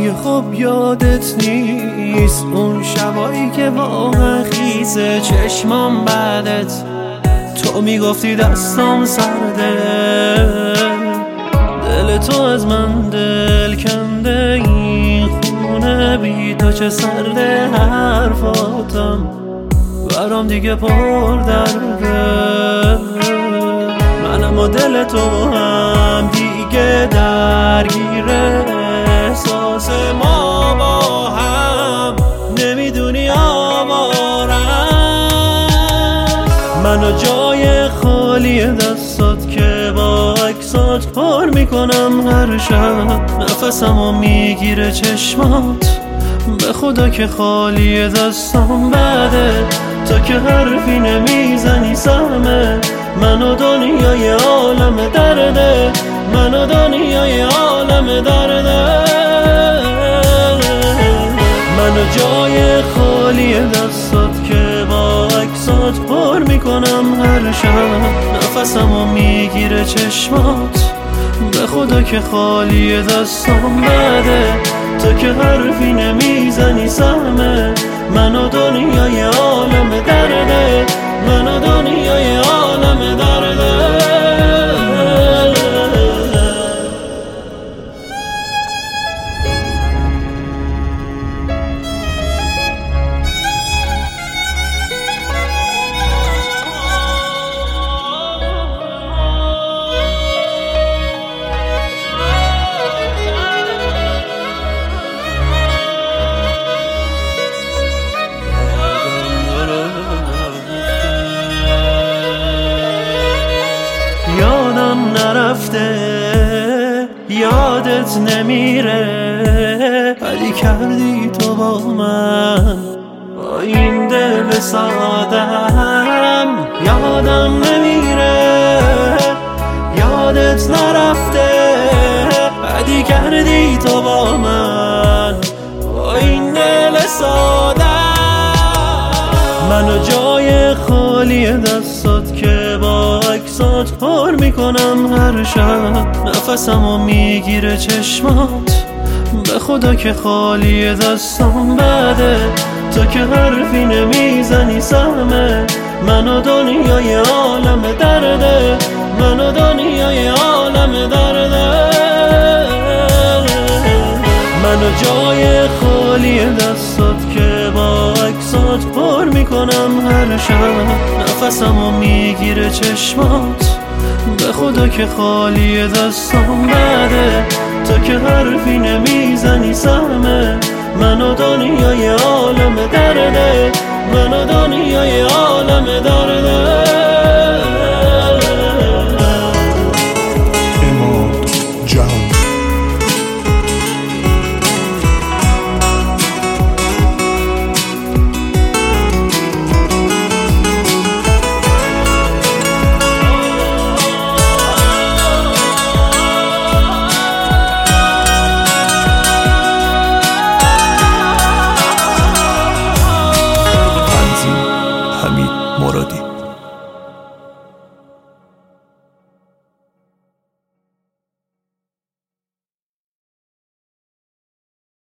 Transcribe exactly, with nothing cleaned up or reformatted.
دیگه خب یادت نیست اون شبایی که واقعا خیزه چشمام بعدت تو میگفتی دستام سرده، دل تو از من دل کنده، این خونه بی تو چه سرده، حرفاتم برام دیگه پر درده، منم و دل تو هم دیگه درگیره، احساس ما با هم نمیدونی آوارم، منو جای خالی دستات که با عکسات پر میکنم هر شب، نفسمو میگیره چشمات، به خدا که خالی دستام بده، تا که حرفی نمیزنی سهمه، منو دنیای عالم درده، منو دنیای عالم درده، منو جای خالی دستات که با عکسات پر میکنم هر شب، نفسمو میگیره چشمات، به خدا که خالی دستام بده، تا که حرفی نمیزنی سهمه، منو دنیای عالم درده، منو دنیای عالم درده. یادم نرفته یادت نمیره، ولی کردی تو با من با این دل سادم، یادم نمیره یادت نرفته، ولی کردی تو با من با این دل سادم، منو جای خالی دستات که با عکسات پر میکنم هر شب، نفسمو میگیره چشمات، به خدا که خالی دستام بده، تا که حرفی نمیزنی سهمه، منو دنیای عالم درده، منو دنیای عالم درده، منو جای خالی دستات که با عکسات پر میکنم هر شب، نفسمو میگیره چشمات، به خدا که خالی دستام بده، تا که حرفی نمیزنی سهمه، منو دنیای عالم درده، منو دنیای عالم درده.